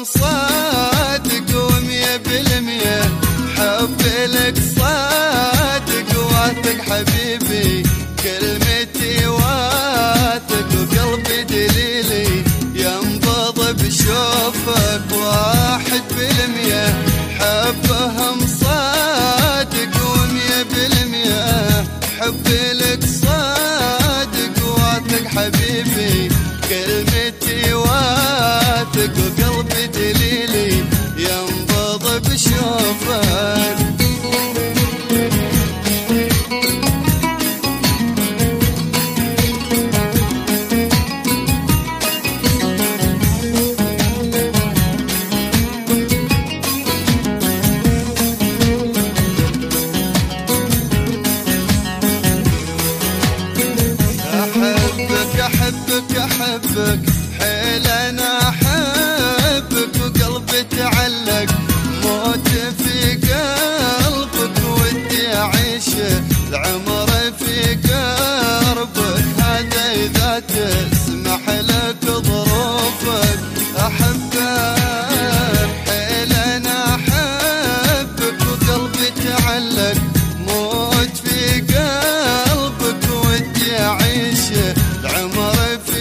صادق ومية بالمية، حبي لك صادق واثق حبيبي، كلمتي واثق وقلبي دليلي، ينبض بشوفك 1%، حبهم صادق ومية بالمية، حبي لك صادق واثق حبيبي، كلمتي واثق وقلبي دليلي، ينبض بشوفك. أحبك حيل أنا أحبك، وقلبي تعلق موت في قلبك، ودي أعيش العمر في قربك، هذا إذا تسمح لك ظروفك. أحبك حيل أنا أحبك، وقلبي تعلق موت في قلبك، ودي أعيش العمر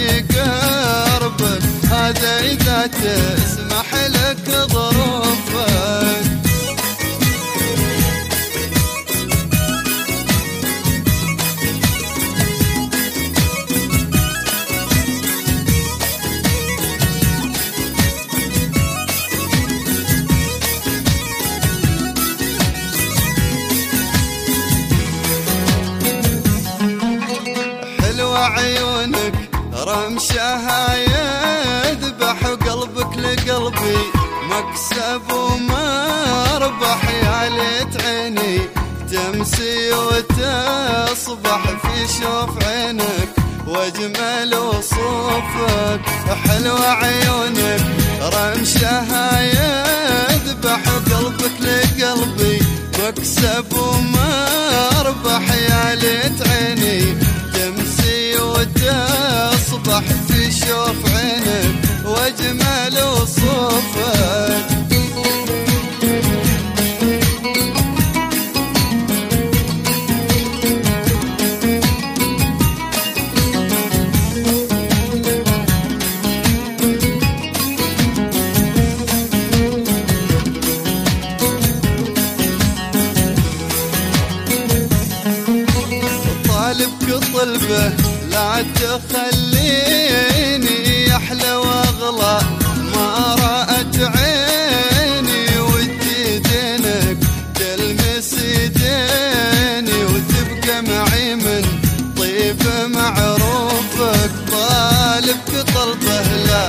قربك، هذا إذا تسمح لك ظروفك. حلوة عيونك رمشها يذبح، وقلبك لقلبي مكسب ومربح، يا ليت عيني تمسي وتصبح في شوف عينك واجمل وصوفك. حلوة عيونك رمشها يذبح، وقلبك لقلبي مكسب ومربح، يا ليت عيني تمسي وتصبح في شوف عينك واجمل وصوفك. طالبك طلبه لا تخليني، أحلى واغلى ما رأت عيني، ودي دينك تلمس يديني، وتبقى معي من طيب معروفك. طالبك طلبه لا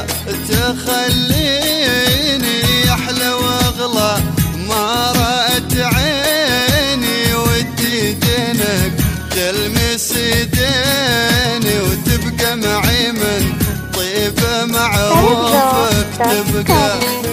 تخليني، أحلى واغلى ما رأت عيني، ودي دينك تلمس يديني، وتبقى معي من طيب معروفك، تبقى